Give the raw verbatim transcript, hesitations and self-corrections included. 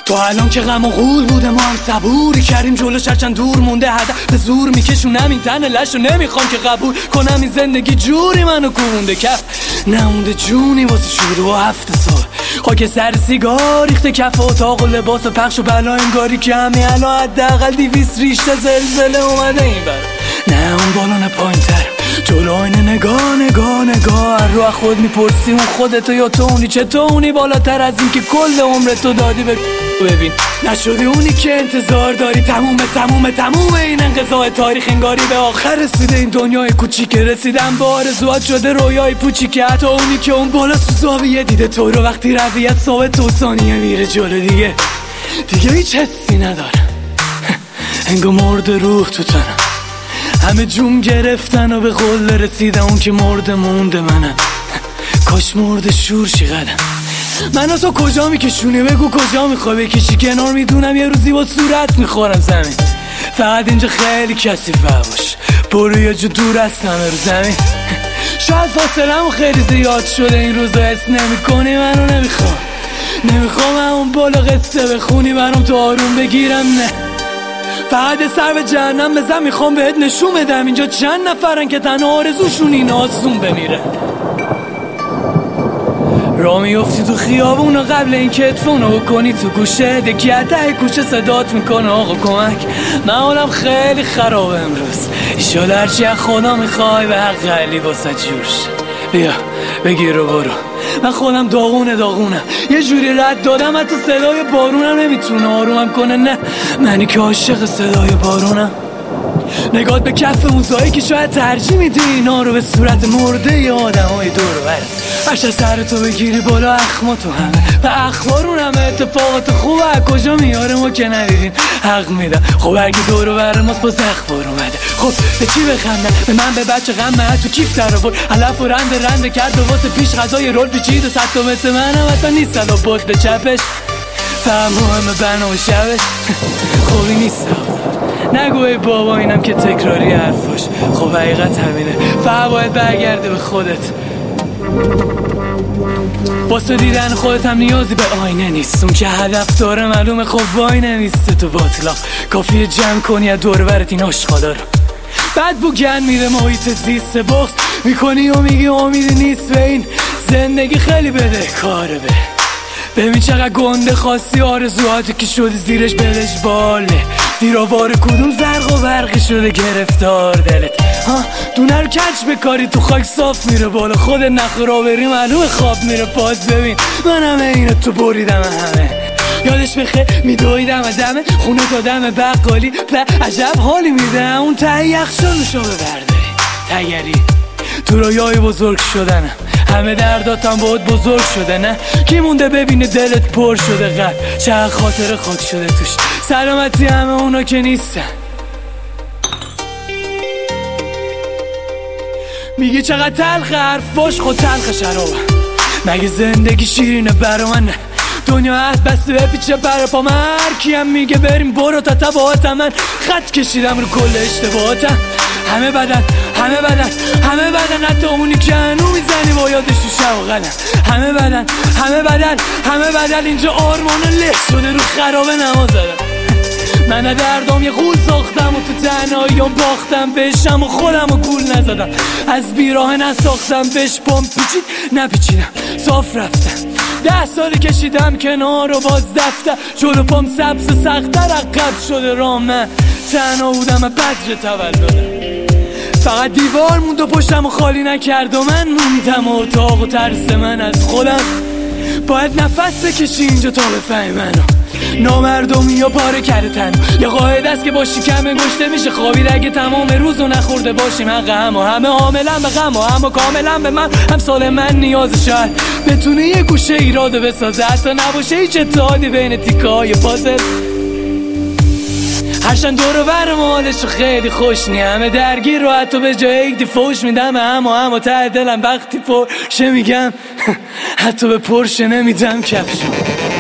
تا الان که غم و غول بوده ما هم صبوری کردیم جلوش هرچند دور مونده هدف به زور میکشونم این تن لشو نمیخوام که قبول کنم این زندگی جوری منو کونده کف نمونده جونی واسه شروع و هفت سال خاک سر سیگار ریخته کف اتاق و لباس و پخش و بلا انگاری که همین الان حداقل دیویس ریشته زلزله اومده این بر نه اون بالان پایین تر جلو آینه نگاه نگاه نگاه رو خود میپرسی اون خودتو یا تو اونی چطور اونی بالاتر از این که کل عمرتو دادی به ببین نشدی اونی که انتظار داری تمومه تمومه تمومه این انقضاء تاریخ انگاری به آخر رسیده این دنیای کوچیک رسیدن با آرزوات شده رویای پوچیک حتی اونی که اون بالا سو زاویه دیده تو رو وقتی رویت ثابت و ثانیه میره جلو دیگه دیگه هیچ حسی نداره انگار مرده روح تو تنم همه جون گرفتن و به قله رسیدن اون که مرده مونده منم کاش مرده شور شی قدم من و تو کجا میکشونی بگو کجا میخوای بکشی کنار میدونم یه روزی با صورت میخورم زمین فقط اینجا خیلی کثیفه باش برو یه جو دور از همه رو زمین شاید فاصله‌مون خیلی زیاد شده این روزا حس نمی‌کنی منو نمیخوام نمیخوام همون بالا قصه بخونی برام تو آروم بگیرم نه فقط سر به جهنم بزن میخوام بهت نشون بدم اینجا چند نفرن که تنها آرزوشون این آسون بمیرن را میفتی تو خیابون و قبل این که ادفونو کنی تو گوشه دکی عده کوچه صدات میکنه آقا کمک من حالم خیلی خرابه امروز ایشالا هرچی از خدا میخوای به حق علی واسه جورش بیا بگیر و برو من خودم داغونه داغونم یه جوری رد دادم حتی صدای بارونم نمیتونه آرومم کنه نه منی که عاشق صدای بارونم نگات به کف موزایی که شاید ترجیح میدی اینا رو به صورت مرده ی آدم های دور برد هرچه سر تو بگیری بالا اخما تو همه و اخبارون همه اتفاقات خوبه کجا میاره ما که ندیدیم حق میدم خب اگه دور بر ماست باز اخبار اومده خب به چی بخندم به من به بچه غمه تو کیف در آورد علف و رند رند کرد و واسه پیش غذای رول پیچید و صد تا مثل منم حتی نیستن و بود به چپش فهم همه بنا و شبش خوبی نیست نگوی بابا اینم که تکراری حرفاش خب حقیقت همینه فقط باید برگرده به خودت واسه دیدن خودت هم نیازی به آینه نیست اون که هدف داره معلومه خب وای نمیسته تو باطلا کافیه جمع کنی از دور برت این عشقالا رو بعد بو گن میره محیط زیست بخص میکنی و میگی امیدی نیست به این زندگی خیلی بده کاره به ببین چقدر گنده خواستی آرزوهاتی که شدی زیرش بلش باله زیر آوار کدوم زرق و برقی شده گرفتار دلت ها دونه رو کج بکاری تو خاک صاف میره بالا خود نخورا بری معلومه خواب میره پاس ببین من همه اینو تو بریدم همه یادش بخیر میدویدم و دمه خونه تا دم بقالی و عجب حالی میده اون ته یخشانشو ببرداری تگری تو رویای بزرگ شدنم همه درداتم باید بزرگ شده نه کی مونده ببینه دلت پر شده قلب چه خاطر خاک شده توش سلامتی همه اونا که نیستن میگی چقدر تلخ حرفاش خود تلخ شرابم مگه زندگی شیرینه برا من دنیا هست بسته بپیچه برا پا من هر کیم میگه بریم برو تا تباهاتم من خط کشیدم رو کل اشتباهاتم همه بدن همه بدن همه بدن حتی اونی که هنو میزنی با یادش تو شب و قلم همه بدن همه بدن همه بدن اینجا آرمان له شده رو خرابه نماز زدم من دردام یه غول ساختم و تو تنهاییام باختم بهشم و خودم و گول نزدم از بیراه نساختم بهش پام پیچید نپیچیدم صاف رفتم ده سالی کشیدم کنار و باز دفتر جلو پام سبز سختر عقب شده راه من تنها بودم و بدر تولدم فقط دیوار موند و پشتم و خالی نکرد و من موندم و اتاق و ترس من از خودم باید نفس بکشی اینجا تا بفهمی منو نامردمی یا پاره کرده تن یا قاعده است که با شکم گشته میشه خوابید اگه تمام روزو نخورده باشیم حق هم و همه عاملا به غم و همه کاملا به من همسال من نیاز شاید بتونه یه گوشه ایراده بسازه حتی نباشه هیچ اتحادی بین تیکه های پازل هرچند دور و بر مالشو خیلی خوش نی همه درگیر رو حتی به جای یک دی فوش میدم هم و هم و ته دلم وقتی پرشه میگم حتی به پرشه نمیدم کفشو